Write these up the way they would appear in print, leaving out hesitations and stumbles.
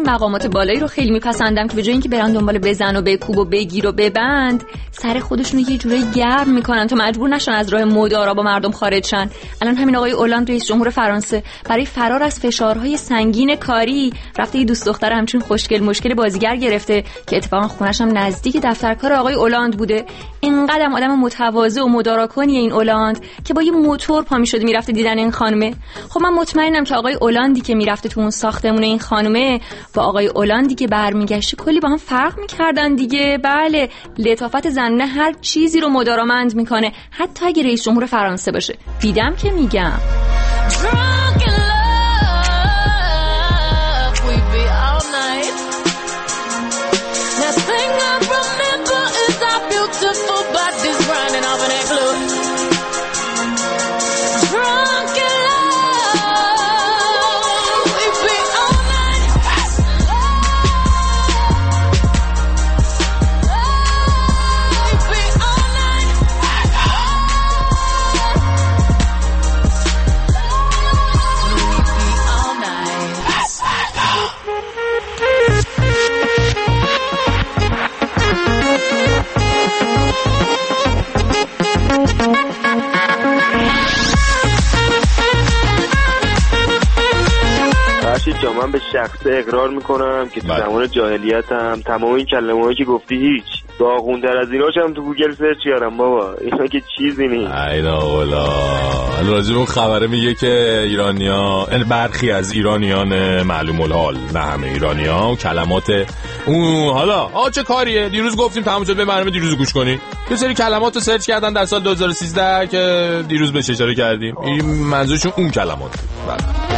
مقامات بالایی رو خیلی میپسندم که به جای اینکه برن دنبال بزن و بکوب و بگیر و ببند، سر خودشون رو یه جوری گرم میکنن تا مجبور نشن از راه مدارا با مردم خارج شن. الان همین آقای اولاند رئیس جمهور فرانسه برای فرار از فشارهای سنگین کاری رفته یه دوست دختر همچین خوشگل مشکل بازیگر گرفته که اتفاقا خونش هم نزدیک دفتر کار آقای اولاند بوده. اینقدر آدم متواضع و مدارکانیه این اولاند که با یه موتور پا میشد میرفته دیدن این خانومه. خب من مطمئنم که آقای اولاندی که میرفته تو اون ساختمون این خانومه با آقای اولاندی که برمیگشته کلی با هم فرق میکردن دیگه. بله، لطافت زنونه هر چیزی رو مدارامند میکنه، حتی اگه رئیس جمهور فرانسه باشه. دیدم که میگم. من به شخص اقرار میکنم که تو زمان جاهلیتم تمام این کلمه‌هایی که گفتی هیچ داغون‌تر از ایناش هم تو گوگل سرچ کردم بابا. اینا که چیزی نیست. اینا اولا راجب اون خبره میگه که ایرانی‌ها، برخی از ایرانیان معلوم الحال، نه همه ایرانی‌ها، و کلمات اون حالا چه کاریه؟ دیروز گفتیم تمام شد، به برنامه دیروز گوش کنید. یه سری کلمات رو سرچ کردن در سال 2013 که دیروز بهش اشاره کردیم. این منظورشون اون کلمات. بله.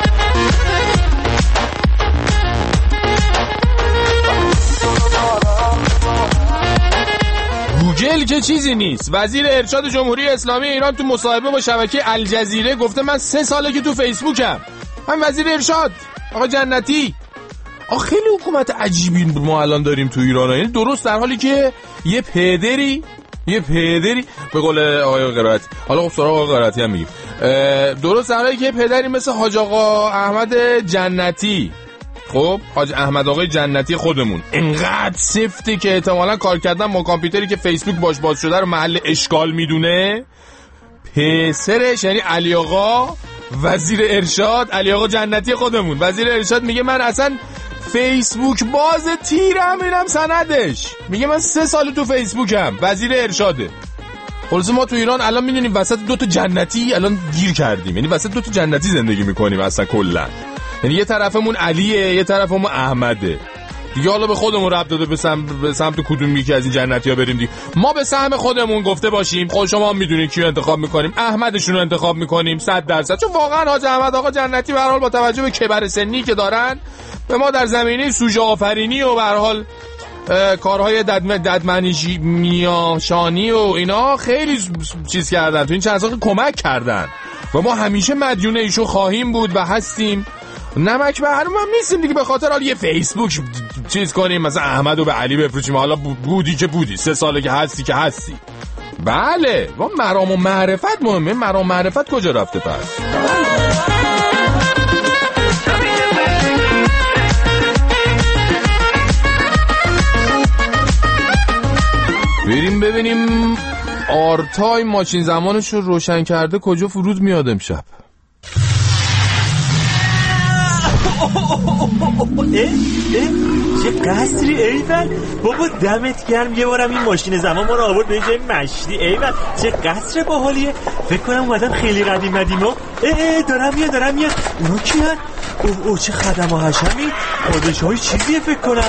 گوگل که چیزی نیست. وزیر ارشاد جمهوری اسلامی ایران تو مصاحبه با شبکه الجزیره گفته من 3 ساله که تو فیسبوکم. من وزیر ارشاد آقا جنتی. خیلی حکومت عجیبی ما الان داریم تو ایران. یعنی درست در حالی که یه پدری به قول آقای قرائتی، حالا خب سراغ آقای قرائتی هم میگیم، درست در حالی که یه پدری مثل حاج آقا احمد جنتی، خب حاج احمد آقای جنتی خودمون، انقدر سفته که احتمالاً کار کردن با کامپیوتری که فیسبوک باش باز شده رو محل اشکال میدونه. پسرش یعنی علی آقا وزیر ارشاد، علی آقا جنتی خودمون وزیر ارشاد میگه من اصلا فیسبوک باز تیرم اینم سندش. میگه من 3 سال تو فیسبوکم، وزیر ارشاده. خلاصه ما تو ایران الان میدونیم وسط 2 تا جنتی الان گیر کردیم. یعنی وسط 2 تا جنتی زندگی میکنیم اصلا کلا. یعنی یه طرفمون علیه، یه طرفمون احمده دیگه. حالا به خودمون ربط داده به سمت کدوم یکی از این جنتی‌ها بریم دیگه. ما به سهم خودمون گفته باشیم. خود شما هم میدونید کیو انتخاب میکنیم. احمدشون رو انتخاب میکنیم 100%. چون واقعا حاج احمد آقا جنتی به هر حال با توجه به کبر سنی که دارن به ما در زمینه سوژه آفرینی و به هر حال کارهای ددمنشی میاشانی و اینا خیلی چیز کردن، تو این چند سال کمک کردن و ما همیشه مدیون ایشون خواهیم بود و هستیم. نمک به هرم هم نیستیم دیگه به خاطر حال یه فیسبوک چیز کنیم مثلا احمدو به علی بفروشیم. حالا بودی که بودی، 3 ساله که هستی. بله، ما مرام و معرفت مهمه. مرام و معرفت کجا رفته پس؟ بریم ببینیم آرتای ماشین زمانش رو روشن کرده کجا فرود میاد امشب. چه قصری ایول بابا، دمت گرم. یه بارم این ماشین زمان ما رو آورد به جای مشتی. ایول چه قصر باحالیه. فکر کنم اومدن خیلی قدیم ها. دارم میاد. اونا کیان؟ اوه چه خدم و حشمی. پادشاهی چیزیه فکر کنم.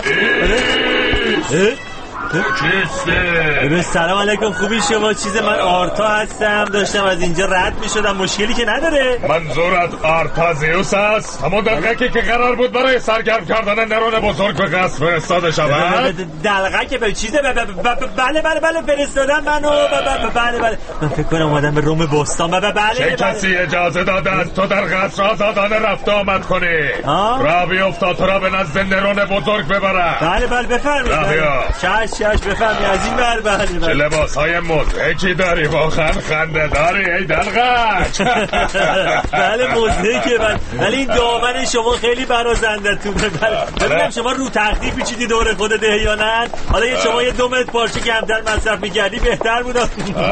چیسته؟ سلام علیکم، خوبی شما؟ من آرتا هستم، داشتم از اینجا رد می شدم. مشکلی که نداره؟ منظورت آرتا زیوس است؟ همون دلقکی که قرار بود برای سرگرم کردن نرون بزرگ به قصد فرستاده شود؟ دلقک به چیزه؟ بله فرستادن منو. بله من فکر کنم اومدم به روم بستان. بله چه کسی اجازه داده از تو در قصر آزادانه رفت آمد کنی؟ را بیفتا تو را به نزد نرون بزرگ ببرم. بله بفرمایید. چشم بفهمی از این ور. بله چه لباسهای مضحکی داری واقعا خنده داری ای دلغک. بله مضحکه ولی این دامن شما خیلی برازندتونه. ببینم شما رو تختی پیچیدی دور خودت یا نه؟ حالا شما یه 2 متر پارچه کمتر مصرف می‌کردی بهتر بود.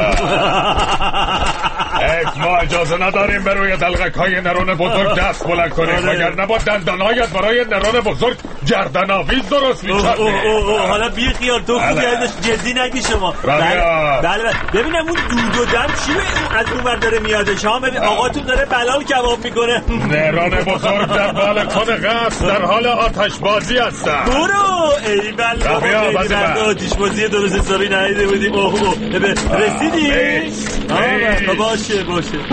ما اجازه نداریم به روی دلغک‌های نرون بزرگ دست بلند کنیم وگرنه با دندانهایت برای نرون بزرگ گردن‌آویز درست می‌کردیم. حالا بی خیال تو خوبی ازش جدی نگی شما. بله ببینم اون دود و دم چی از اون ور داره میادش ها؟ ببین آقاتون داره بلال کباب میکنه. نرون بزرگ در بالکن قصر در حال آتش بازی هستن. برو ای بله آتش بازی درست حسابی ندیده بودیم. رسیدی؟ باشه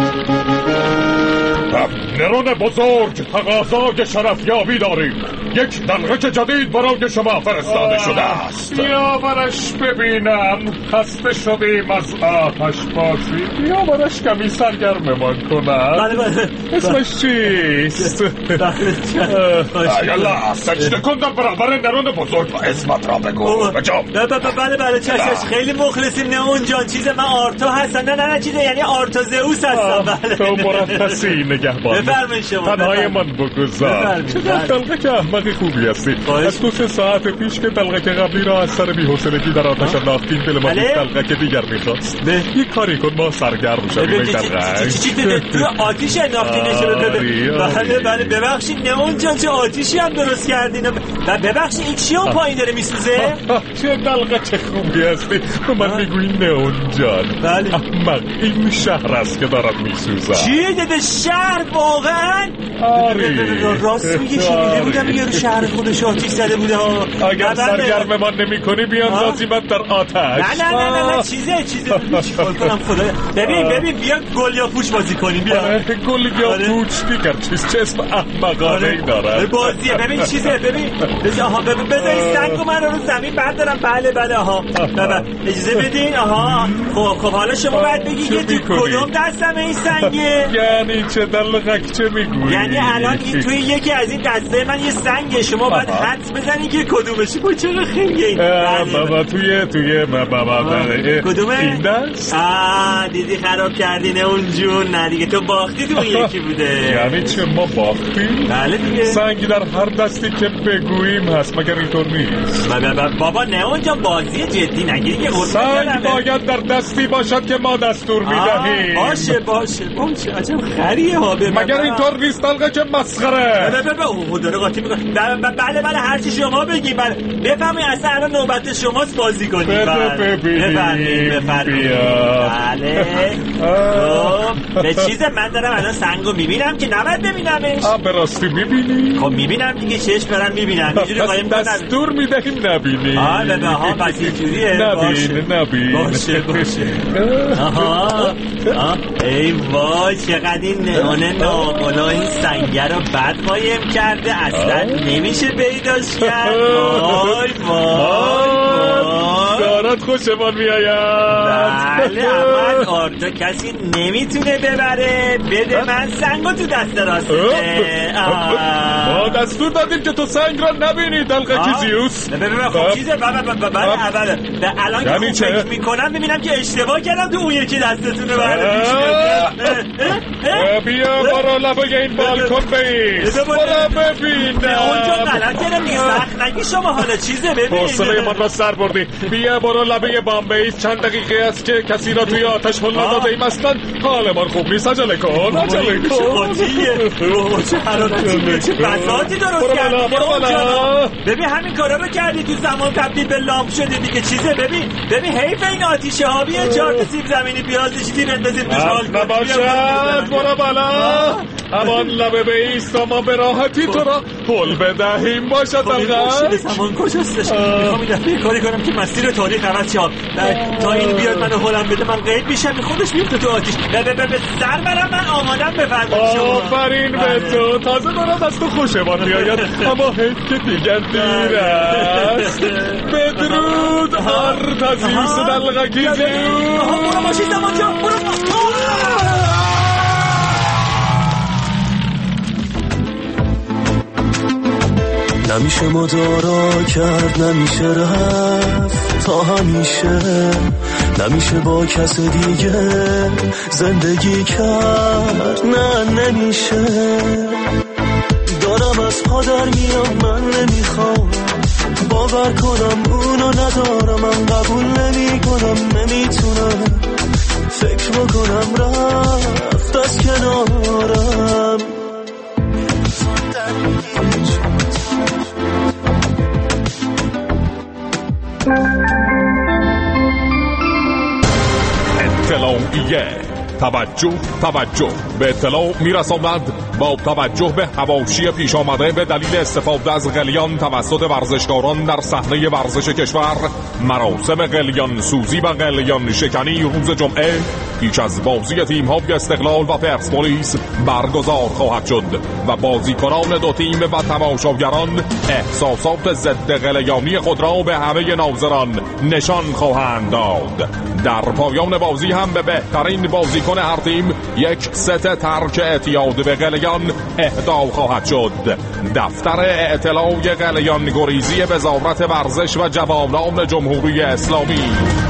نرون بزرگ تقاضای شرفیابی داریم. یک دلغک جدید برای شما فرستاده شده است. بیا برش ببینم. خسته شدیم از آتش بازی. بیا برش کمی سرگرممان کنم. بله اسمش چیست؟ یالا سجده کن در برابر نرون بزرگ و اسمت را بگو. بله چشش خیلی مخلصیم نرون جان. چیز من آرتا هستم. نه چیزه یعنی آرتا زئوس هستم. بله تو مرخصی نگهبان. بفرمایید شما. تنهای من بگذار. چقدر دلغک احمق خوبی هستی. از 2-3 ساعت پیش که دلغک قبلی را از سر بی‌حوصلگی در آتش انداختیم دل ما دلغک دیگر می‌خواست. یک کاری کن ما سرگرم شویم ای دلغک. چی تو آتش انداختینش رو؟ بله ببخشید نمون جان چه آتیشی هم درست کردین. ببخشید این چی اون پایین داره میسوزه؟ چه دلغک خوبی هستی. من میگویی نمون جان. بله احمق این شهر است که دارد میسوزه. چی داده شهر واقعا؟ راست میگه شنیده بودم یه رو شهر خودش آتیش زده بوده. اگر سرگرم ما نمی کنی بیاندازیمت در آتش. نه چیزه چیکار کنم خدایا. ببین بیا گل یا پوچ بازی کنیم. بیا گل یا پوچ دیگر چه اسم احمقانه ای داره بازیه. ببین چیزه بذاری سنگو من رو زمین بردارم. بله اجازه بدین. خب حالا شما باید بگی که تو کدوم دستم این سنگه؟ یعنی چه دلغک چه میگویی؟ یعنی الان این توی یکی از این دسته من یه سنگه. شما باید حدس بزنی که کدومشه. با چرا خیلی بابا توی کدومه؟ این دست؟ دیدی خراب کردین اون جون. نه دیگه تو باختی تو اون یکی بوده. یعنی چه ما باختیم؟ بله دیگه سنگ در هر دستی که بگوییم هست مگر اینطور نیست؟ بابا نه اونجا بازی جدی نگیری که سنگ باید در دستی باشد که ما دستور میدهیم. باشه عجب خریه ها. مگر اینطور نیست دلغک مسخره؟ داره قاطی میکنه. بله هر چی شما بگی. بفهمی اصلا الان نوبت شماست بازی کنی. بفرمایید. بله به چیز من دارم الان سنگو میبینم که نباید ببینمش. به راستی میبینی؟ خب میبینم دیگه چشم برم میبینم. دستور میدهیم نبینی. پس اینجوریه. نبین باشه ای وای چقدر این نهانه ناقلا این سنگر رو بد قایم کرده. اصلا نمیشه پیداش کرد. وای دارد خوشمان میآید. بله اما آرتا کسی نمیتونه ببره. بده من سنگو تو دست راسته. ما دستور دادیم که تو سنگ را نبینی دلغک زئوس. خب چیزه الان که فکر میکنم ببینم که اشتباه کردم تو اون یکی دستتونه. بیا برو لبه این بالکن بیست. برو ببینم اونجا غلط کردم دیگه. سخت نگی شما. حالا چیزه ببین حوصله من را سر بردی. بیا برو لبه بام بیست. چند دقیقه است که کسی را توی آتش هل نداده ایم. اصلا حالمان خوب نیست. عجله کن چه حرارتی چه بساطی درست کردی. ببین همین کارا رو کردی تو زمان تبدیل به لامپ شده دیگه. چیزه ببین حیف این آتیشه ها. بیا 4 سیب زمینی پیاز چیزی بندازیم توش حال کنیم. نباشد برو بالا. همان لبه بیست تا ما به راحتی تو را هل بدهیم. باشد دلغک زمان کجاستش؟ میخوام این کاری کنم که مسیر تاریخ عوض شه. تا این بیاد منو هلم بده من قید میشم خودش میفته تو آتیش. به سر برم من آمادم. بفرمایید شما. آفرین به تو. تازه دارد از تو خوشمان میآید. اما حیف که دیگر دیر است. بدرود آرتا زئوس دلغک زئوس. برو باشید زمان جان برو. نمیشه مدارا کرد، نمیشه رفت تا همیشه، نمیشه با کس دیگه زندگی کرد، نه نمیشه. دارم از پا در میام، من نمیخوام باور کنم اونو ندارم، من قبول نمی کنم، نمیتونم فکر بکنم رفت از کنارم. اطلاعیه توجه به اطلاع میرساند با توجه به حواشی پیش آمده به دلیل استفاده از قلیان توسط ورزشکاران در صحنه ورزش کشور، مراسم قلیان سوزی و قلیان شکنی روز جمعه پیش از بازی تیم‌های استقلال و پرسپولیس برگزار خواهد شد و بازیکنان دو تیم و تماشاگران احساسات ضد قلیانی خود را به همه ناظران نشان خواهند داد. در پایان بازی هم به بهترین بازیکن هر تیم یک ست ترک اعتیاد به قلیان اهدا خواهد شد. دفتر اطلاع قلیان گریزی وزارت ورزش و جوانان جمهوری اسلامی.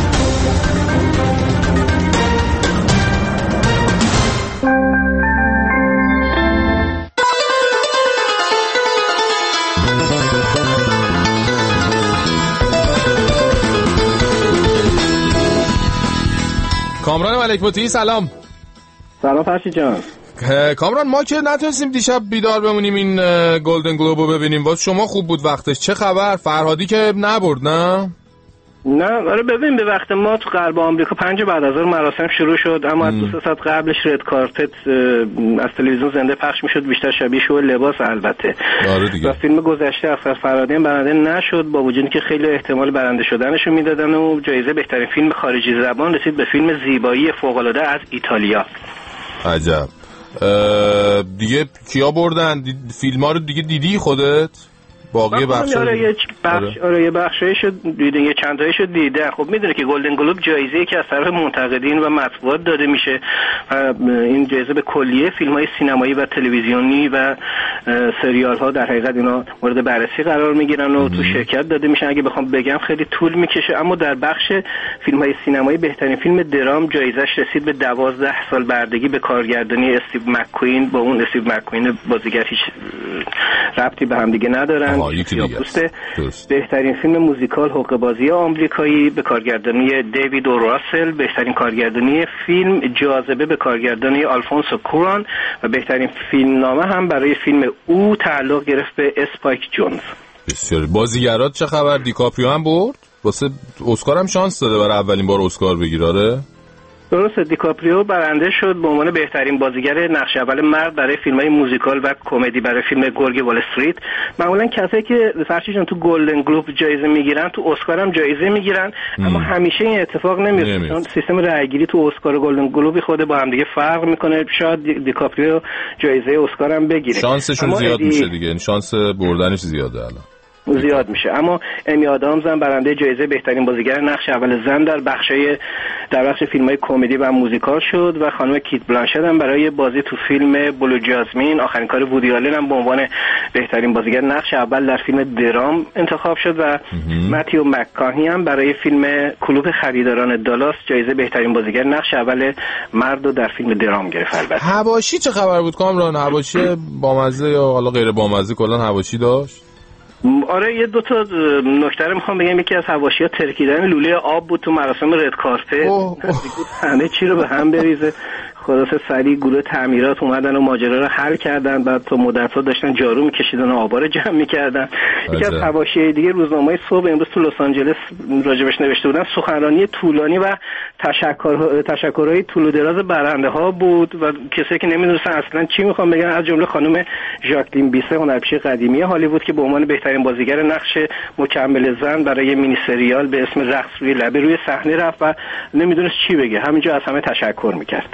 کامران ملک‌مطیعی سلام. سلام فرشید جان. کامران ما که نتونستیم دیشب بیدار بمونیم این گلدن گلوب رو ببینیم، باز شما خوب بود وقتش. چه خبر؟ فرهادی که نبرد نه؟ نه آره ببین به وقت ما تو غرب آمریکا 5 بعد از ظهر مراسم شروع شد، اما از 2 ساعت قبلش رد کارپت از تلویزیون زنده پخش میشد، بیشتر شبیه شو لباس البته. آره دیگه. و فیلم گذشته اصغر فرهادی هم برنده نشد، با وجودی که خیلی احتمال برنده شدنشو میدادن و جایزه بهترین فیلم خارجی زبان رسید به فیلم زیبایی فوق‌العاده از ایتالیا. عجب. دیگه کیا بردن؟ فیلم‌ها رو دیگه دیدی خودت؟ باقی بخش یه بخشایشو دیدن، یه چند تایشو دیدن. خب میدونه که گلدن گلوب جایزه‌ای که از طرف منتقدین و مطبوعات داده میشه، این جایزه به کلیه فیلم‌های سینمایی و تلویزیونی و سریال‌ها در حقیقت اینا مورد بررسی قرار میگیرن و تو شرکت داده میشن. اگه بخوام بگم خیلی طول میکشه، اما در بخش فیلم‌های سینمایی بهترین فیلم درام جایزش رسید به 12 سال بردگی به کارگردانی استیو مک‌کوین. با اون استیو مک‌کوین بازیگر هیچ ربطی به هم دیگه ندارن. بهترین فیلم موزیکال حقه‌بازی آمریکایی به کارگردانی دیوید او راسل، بهترین کارگردانی فیلم جاذبه به کارگردانی آلفونسو کوران و بهترین فیلمنامه هم برای فیلم او تعلق گرفت به اسپایک جونز. بسیار. بازیگرات چه خبر؟ دیکاپریو هم برد؟ واسه اسکار هم شانس داده برای اولین بار اسکار بگیره. درسته، دیکاپریو برنده شد به عنوان بهترین بازیگر نقش اول مرد برای فیلم‌های موزیکال و کمدی برای فیلم گرگ وال استریت. معمولا کسایی که فرشیدون تو گلدن گلوب جایزه میگیرن تو اسکار هم جایزه میگیرن، اما همیشه این اتفاق نمیفته چون سیستم رأیگیری تو اسکار و گلدن گلوب خود با هم دیگه فرق میکنه. شاید دیکاپریو جایزه اسکار هم بگیره، شانسشون زیاد میشه دیگه، شانس بردنش زیاده الان زیاد میشه. اما امی آدامز هم برنده جایزه بهترین بازیگر نقش اول زن در بخش فیلم‌های کمدی و موزیکال شد و خانم کیت بلانشت هم برای بازی تو فیلم بلو جاسمین آخرین کار وودی آلن هم به عنوان بهترین بازیگر نقش اول در فیلم درام انتخاب شد و متیو مک‌کانهی هم برای فیلم کلوب خریداران دالاس جایزه بهترین بازیگر نقش اول مرد رو در فیلم درام گرفت. البته حواشی چه خبر بود کامران؟ حواشی بامزه یا حالا غیر بامزه کلا حواشی داشت؟ آره یه 2 تا نکته رو میخوام بگم. یکی از حواشی‌ها ترکیدن لوله آب بود تو مراسم رد کارپت، همه چی رو به هم بریزه. خلاصه سریع گروه تعمیرات اومدن و ماجرا رو حل کردن، بعد تا مدت‌ها داشتن جارو می‌کشیدن و آبا رو جمع می‌کردن. یکی از حواشی دیگه روزنامه صبح امروز تو لس آنجلس راجبش نوشته بودن، سخنرانی طولانی و تشکرهای طول و دراز برنده‌ها بود و کسایی که نمی‌دونستن اصلا چی می‌خوام بگن، از جمله خانم ژاکلین بیسه هنرپیشه قدیمی هالیوود که به عنوان بهترین بازیگر نقش مکمل زن برای مینی سریال به اسم رقص روی لبه روی صحنه رفت و نمی‌دونست چی بگه، همینجا از همه تشکر می‌کرد.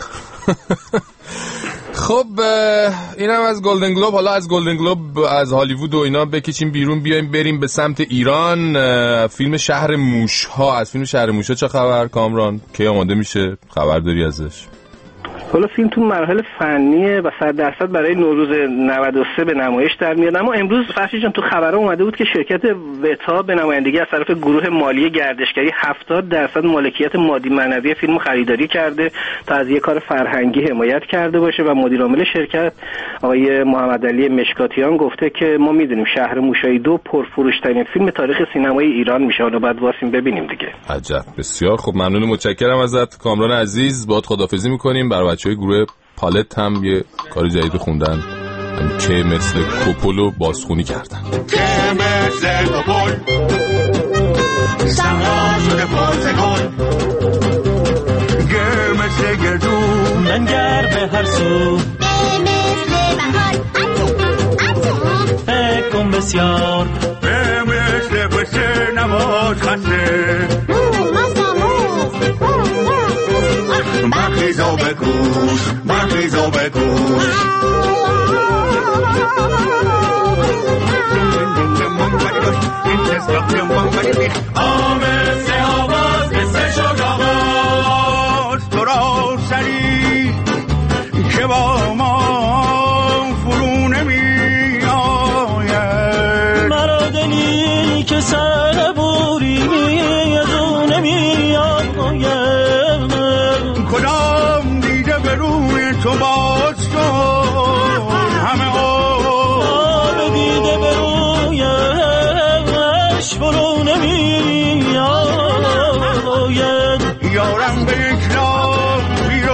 خب اینم از گلدن گلوب. حالا از گلدن گلوب از هالیوود و اینا بکشیم بیرون، بیایم بریم به سمت ایران. فیلم شهر موش‌ها، از فیلم شهر موش‌ها چه خبر کامران؟ کی آماده میشه؟ خبر داری ازش؟ حالا فیلم تو مراحل فنیه و 100% برای نوروز 93 به نمایش در میاد. اما امروز فرشی جان تو خبرها اومده بود که شرکت وتا به نمایندگی از طرف گروه مالی گردشگری 70% مالکیت مادی معنوی فیلم خریداری کرده تا از یه کار فرهنگی حمایت کرده باشه و مدیر عامل شرکت آقای محمد علی مشکاتیان گفته که ما میدونیم شهر موشایی 2 پرفروش‌ترین فیلم تاریخ سینمای ایران میشه. اونو بعد واسیم ببینیم دیگه. عجب، بسیار خب، ممنون، متشکرم ازت کامران عزیز. باهات خداحافظی می‌کنیم. برای بچهای گروه پالت هم یه کاری جدید خوندن که مثل کوپولو بازخونی کردن. که مثل کوپول سمرا شده پرسکول، گر مثل گردو منگر به هر سو، به مثل بهار فکر کن بسیار، به مثل بسه نباد خسته، برخیز و بکوش، برخیز و بکوش، آمسه آواز مثل شد آواز، تو را سری که با ما فرو نمی آید، مرا دلی که سر بوری از او نمی آید، کدام دیده به روی تو باز کن، همه آب دیده به رویش فرو نمی آید، یارم به یک راه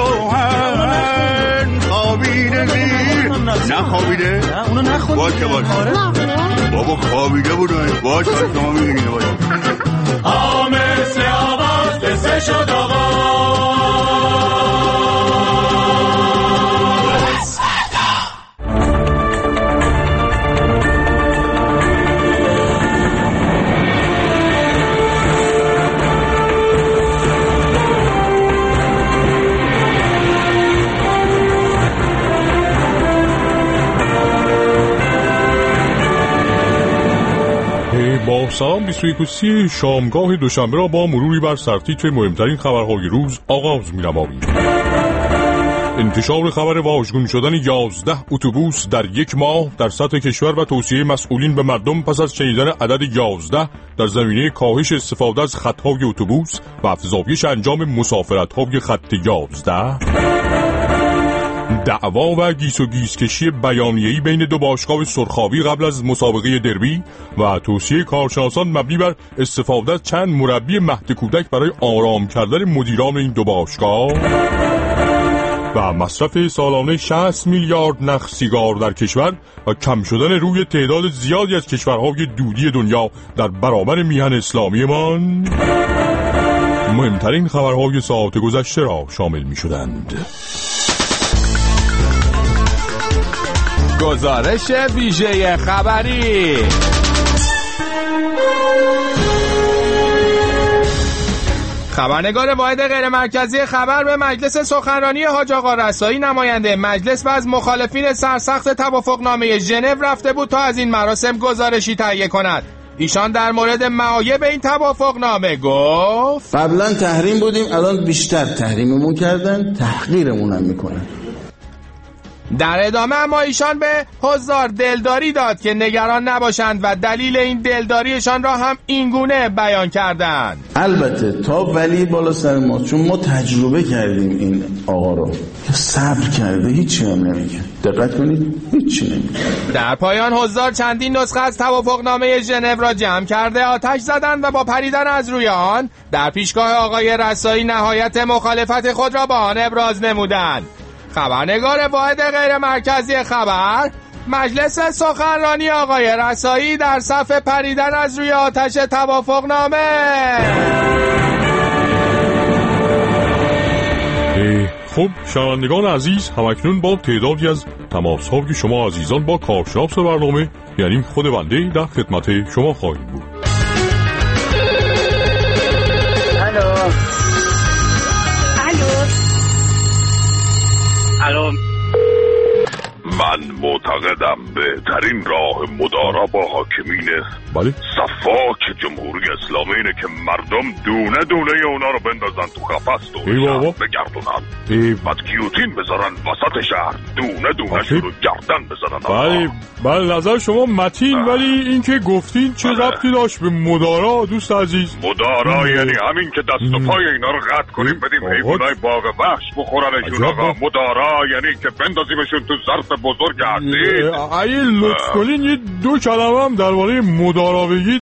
بیروهن خوابیده زیر نخوابیده؟ نه اونو نخوابیده. باشه بابا خوابیده بود باشه شما میگنیده باشه. مثل آواز مثل شد آواز. با سلام 21 شامگاه دوشنبه را با مروری بر سرتیتر مهمترین خبرهای روز آغاز می‌نماییم. انتشار خبر واژگون شدن 11 اتوبوس در یک ماه در سطح کشور و توصیه مسئولین به مردم پس از شنیدن عدد 11 در زمینه کاهش استفاده از خطهای اتوبوس و افزایش انجام مسافرت‌های خط 11. دعوا و گیس و گیسکشی بیانیه‌ای بین دو باشگاه سرخابی قبل از مسابقه دربی و توصیه کارشناسان مبنی بر استفاده از چند مربی مهد کودک برای آرام کردن مدیران این دو باشگاه و مصرف سالانه 60 میلیارد نخ سیگار در کشور و کم شدن روی تعداد زیادی از کشورهای دودی دنیا در برابر میهن اسلامیمان مهمترین خبرهای ساعت گذشته را شامل می شدند. گزارش ویژه خبری. خبرنگار واحد غیر مرکزی خبر به مجلس سخنرانی حاج آقا رسایی نماینده مجلس و از مخالفین سرسخت توافقنامه ژنو رفته بود تا از این مراسم گزارشی تهیه کند. ایشان در مورد معایب این توافقنامه گفت قبلا تحریم بودیم، الان بیشتر تحریممون کردن، تحقیرمون هم میکنن. در ادامه اما ایشان به حضار دلداری داد که نگران نباشند و دلیل این دلداریشان را هم اینگونه بیان کردند. البته تا ولی بالا سر ما، چون ما تجربه کردیم این آقا رو که صبر کرده هیچی هم نمیگه. دقت کنید هیچی نمیگه. در پایان حضار چندین نسخه از توافقنامه ژنو را جمع کرده آتش زدند و با پریدن از روی آن در پیشگاه آقای رسایی نهایت مخالفت خود را با آن ابراز نمودند. خبرنگار واحد غیر مرکزی خبر مجلس سخنرانی آقای رسایی در صف پریدن از روی آتش توافقنامه. خب شنوندگان عزیز، همکنون با تعدادی از تماس‌های شما عزیزان با کارشناس برنامه یعنی خود بنده در خدمت شما خواهیم بود. الو. من معتقدم بهترین راه مدارا با حاکمین بله صفاک جمهوری اسلامی اینه که مردم دونه دونه اونا رو بندازن تو قفس دور شهر بگردونن، بعد گیوتین بذارن وسط شهر، دونه دونه شروع گردن بزنن. بله نظر شما متین، ولی این که گفتین چه ربطی داشت به مدارا دوست عزیز؟ مدارا یعنی همین که دست و پای اینا رو قطع کنیم بدیم حیوانای باغ وحش بخورنشون. آقا مدارا یعنی که بندازیمشون تو ظرف بزرگ هستید. اگه لطف کنین یه 2 کلمه هم درباره مدارا بگید